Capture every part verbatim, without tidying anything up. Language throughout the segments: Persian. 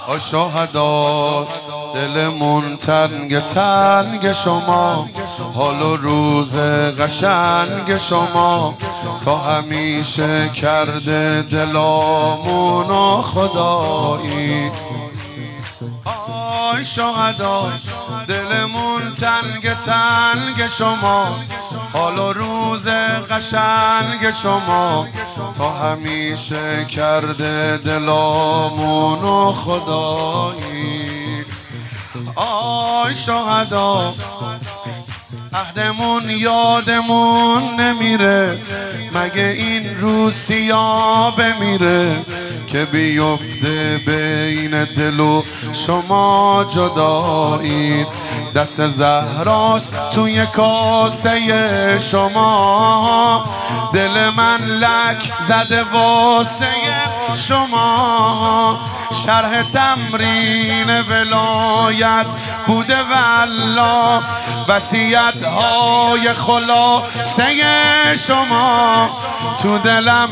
شهدا دلمون تنگ تنگ شما، حال و روز قشنگ شما تا همیشه کرده دلامونو خدایی. آی شهدا دلمون تنگ تنگ شما، حال و روز قشنگ شما تا همیشه کرده دلامونو خدایی. آی شهدا عهدمون یادمون نمیره، مگه این روز سیاه بمیره که بیفته بین دل و شما جدایی. دست زهراست توی کاسه شما، دل من لک زده واسه شما. شرح تمرین ولایت بوده والله، وصیت های خلاصه شما. تو دلم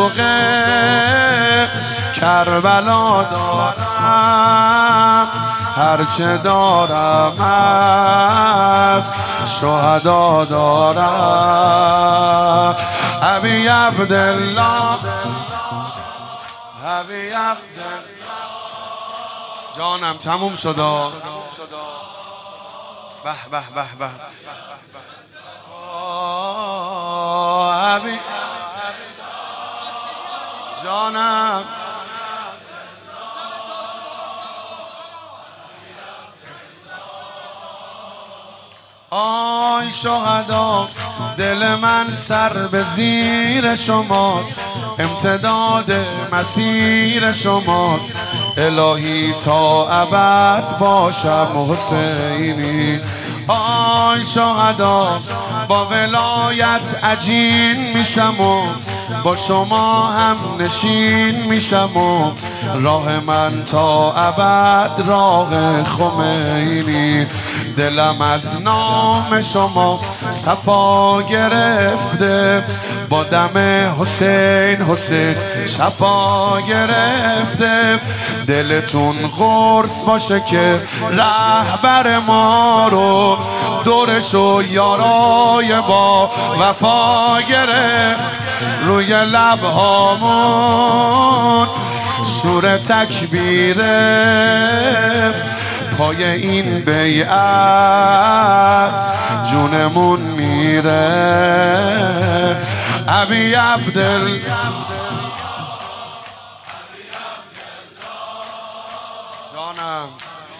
شوقه کربلا دارم، هرچه دارم از شهدا دارم. ابی عبدالله ابی عبدالله جانم تموم شدا. به به به به ابی جانم. آی شهدا دل من سر به زیر شماست، امتداد مسیر شماست. الهی تا ابد باشم حسینی. آی شهدا با ولایت عجین میشم و با شما هم نشین میشم و راه من تا ابد راه خمینی. دلم از نام شما صفا گرفته، با دم حسین حسین شفا گرفته. دلتون قرص باشه که رهبر ما رو دورش و یارای با وفا گرفت. روی لبهامون شور تکبیره، پای این بیعت جونمون میره. ابی عبدالله جانم.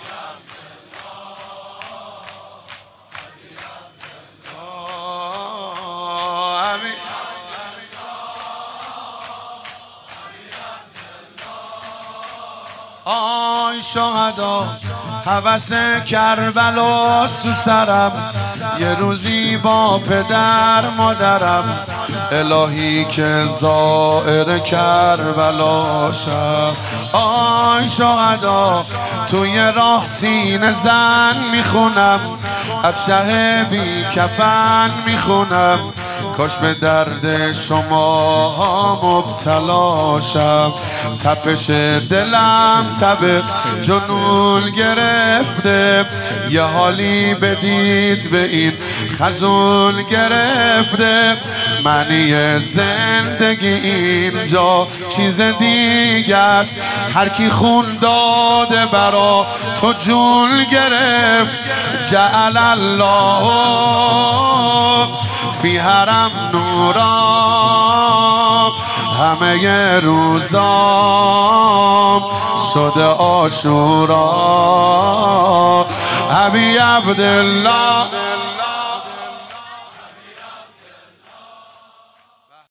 آی شهدا هوس کربلاست تو سرم، یه روزی با پدر مادرم. الهی که زائر کربلا شم. آی شهدا توی راه سینه زن میخونم، از شه بی کفن میخونم. کاش به درد شما مبتلا شم. تپش دلم تب جنون گرفته، یه حالی بدید به این خزون گرفته. معنی زندگی اینجا چیز دیگه است، هر کی خون داده برا تو جون گرفت. جعل الله فی حرم نورا، همه روزام شده عاشورا. ابی عبدالله